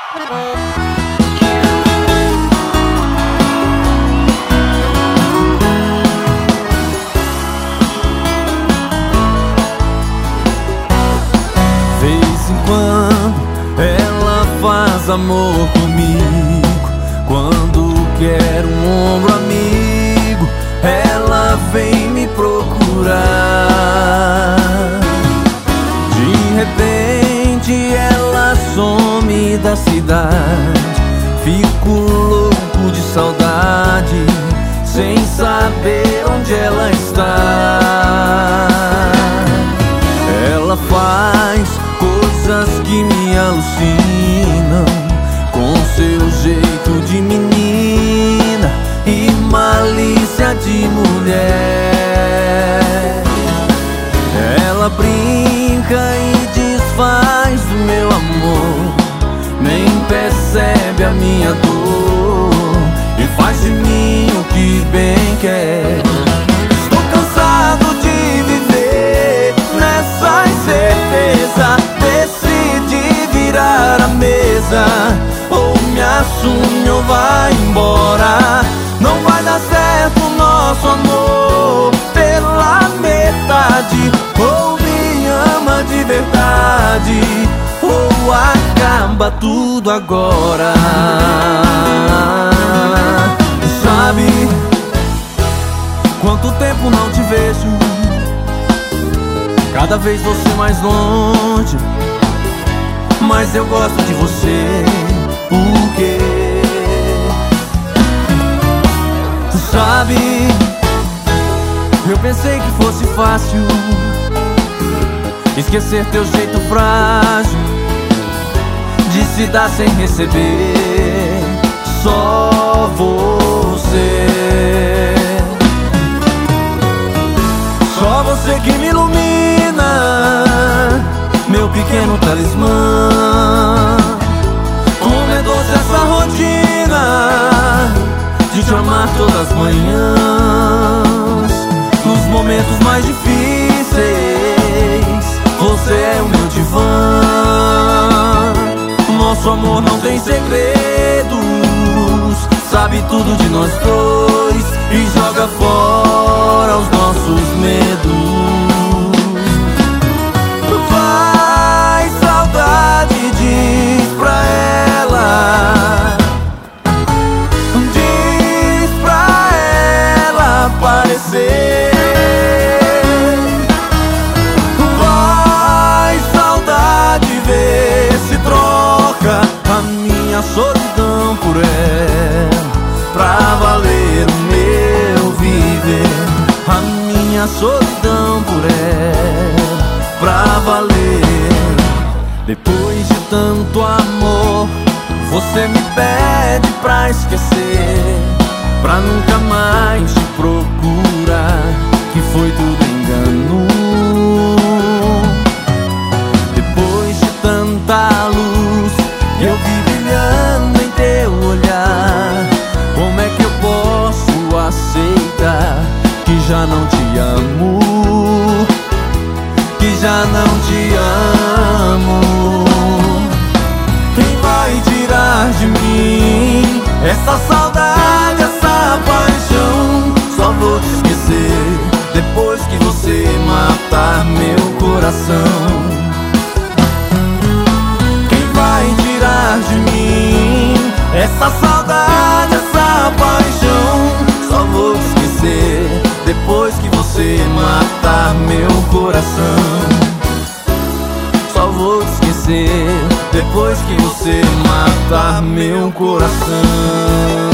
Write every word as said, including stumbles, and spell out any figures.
Vez em quando ela faz amor comigo, quando quer um ombro amigo, ela vem me procurar. De repente ela some da cidade, fico louco de saudade, sem saber onde ela está. Ela faz coisas que me alucinam, com seu jeito de menina e malícia de mulher. Ela brinca e desfaz do meu amor, nem percebe a minha dor e faz de mim o que bem quer. Estou cansado de viver nessa incerteza, decide virar a mesa, ou me assume ou vai embora. Não vai dar certo o nosso amor pela metade, ou me ama de verdade, ou acaba tudo agora. Sabe quanto tempo não te vejo, cada vez você mais longe, mas eu gosto de você. Por quê? Sabe, eu pensei que fosse fácil esquecer teu jeito frágil de se dar sem receber, só você. Só você que me ilumina, meu pequeno talismã. Como é doce essa rotina de te amar todas as manhãs, nos momentos mais difíceis, você é o meu divã. Nosso amor não tem segredos, sabe tudo de nós dois e joga fora os nossos medos. Vai, saudade, diz pra ela, diz pra ela aparecer. Vai, saudade, vê se troca a minha solidão por ela, pra valer o meu viver. A minha solidão por ela, pra valer. Depois de tanto amor, você me pede pra esquecer, pra nunca mais te procurar, que foi tudo engano. Depois de tanta luz que eu vi brilhando em teu olhar, como é que eu posso aceitar que já não te amo, que já não te amo? Quem vai tirar de mim essa saudade, essa paixão? Só vou te esquecer depois que você matar meu coração. Quem vai tirar de mim essa saudade, essa paixão? Só vou te esquecer depois que você matar meu coração. Só vou te esquecer depois que você matar meu coração.